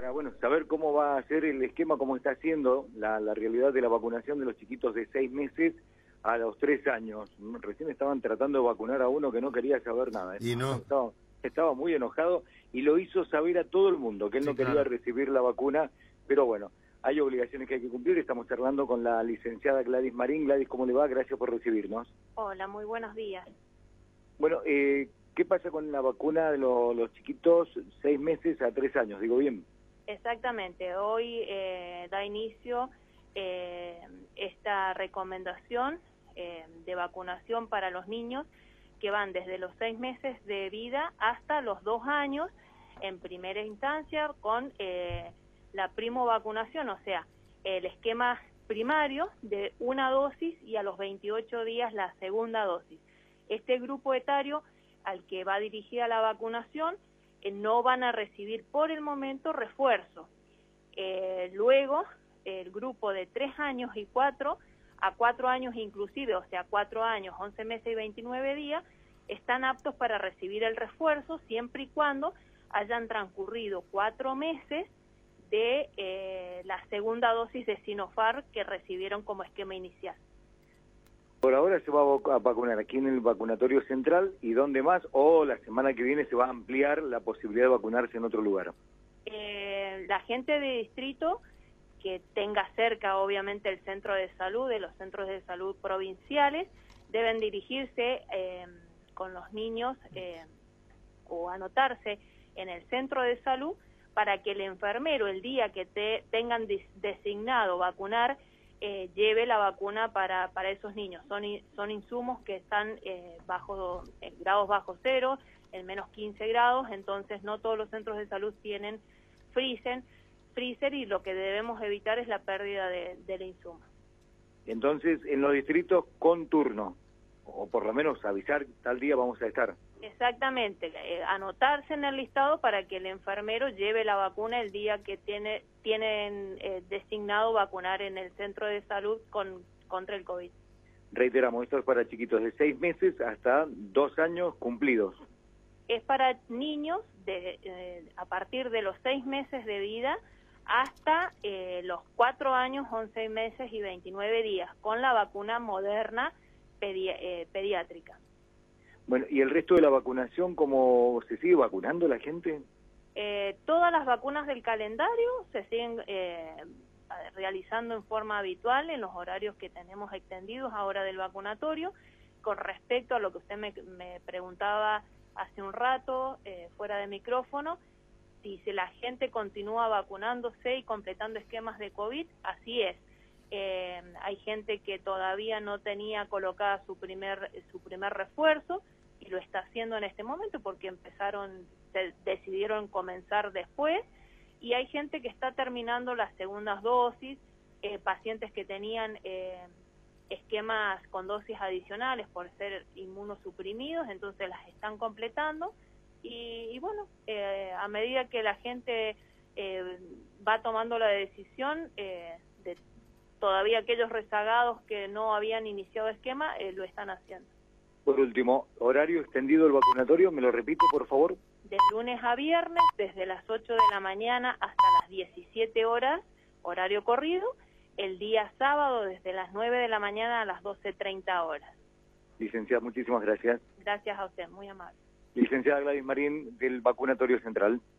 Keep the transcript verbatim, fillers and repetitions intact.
para bueno saber cómo va a ser el esquema, cómo está haciendo la, la realidad de la vacunación de los chiquitos de seis meses a los tres años. Recién estaban tratando de vacunar a uno que no quería saber nada. ¿eh? Y no. Estaba, estaba muy enojado y lo hizo saber a todo el mundo que él Sí, no quería claro. recibir la vacuna, pero bueno, hay obligaciones que hay que cumplir. Estamos charlando con la licenciada Gladys Marín. Gladys, ¿cómo le va? Gracias por recibirnos. Hola, muy buenos días. Bueno, eh, ¿qué pasa con la vacuna de lo, los chiquitos seis meses a tres años? Digo bien. Exactamente, hoy eh, da inicio eh, esta recomendación eh, de vacunación para los niños que van desde los seis meses de vida hasta los dos años en primera instancia con eh, la primo vacunación, o sea, el esquema primario de una dosis y a los veintiocho días la segunda dosis. Este grupo etario al que va dirigida la vacunación eh, no van a recibir por el momento refuerzo. Eh, luego, el grupo de tres años y cuatro a cuatro años inclusive, o sea, cuatro años, once meses y veintinueve días, están aptos para recibir el refuerzo siempre y cuando hayan transcurrido cuatro meses de eh, la segunda dosis de Sinopharm que recibieron como esquema inicial. Por ahora se va a vacunar aquí en el vacunatorio central, ¿y dónde más? O la semana que viene se va a ampliar la posibilidad de vacunarse en otro lugar. Eh, la gente de distrito que tenga cerca obviamente el centro de salud, de los centros de salud provinciales, deben dirigirse eh, con los niños eh, o anotarse en el centro de salud para que el enfermero el día que te tengan designado vacunar eh, lleve la vacuna para, para esos niños. Son, son insumos que están eh, bajo en grados bajo cero, en menos quince grados, entonces no todos los centros de salud tienen freezer, freezer y lo que debemos evitar es la pérdida de, del insumo. Entonces, en los distritos con turno, o por lo menos avisar tal día vamos a estar. Exactamente, eh, anotarse en el listado para que el enfermero lleve la vacuna el día que tiene tienen eh, designado vacunar en el centro de salud con contra el COVID. Reiteramos, esto es para chiquitos de seis meses hasta dos años cumplidos. Es para niños de eh, a partir de los seis meses de vida hasta eh, los cuatro años, once meses y veintinueve días, con la vacuna Moderna pedi eh, pediátrica. Bueno, ¿y el resto de la vacunación, cómo se sigue vacunando la gente? Eh, todas las vacunas del calendario se siguen eh, realizando en forma habitual en los horarios que tenemos extendidos ahora del vacunatorio. Con respecto a lo que usted me, me preguntaba hace un rato, eh, fuera de micrófono, si, si la gente continúa vacunándose y completando esquemas de COVID, así es. Eh, hay gente que todavía no tenía colocada su primer su primer refuerzo y lo está haciendo en este momento porque empezaron, de, decidieron comenzar después, y hay gente que está terminando las segundas dosis, eh, pacientes que tenían eh, esquemas con dosis adicionales por ser inmunosuprimidos, entonces las están completando y, y bueno, eh, a medida que la gente eh, va tomando la decisión eh, de todavía aquellos rezagados que no habían iniciado esquema, eh, lo están haciendo. Por último, horario extendido del vacunatorio, ¿me lo repite, por favor? De lunes a viernes, desde las ocho de la mañana hasta las diecisiete horas, horario corrido. El día sábado, desde las nueve de la mañana a las doce treinta horas. Licenciada, muchísimas gracias. Gracias a usted, muy amable. Licenciada Gladys Marín, del Vacunatorio Central.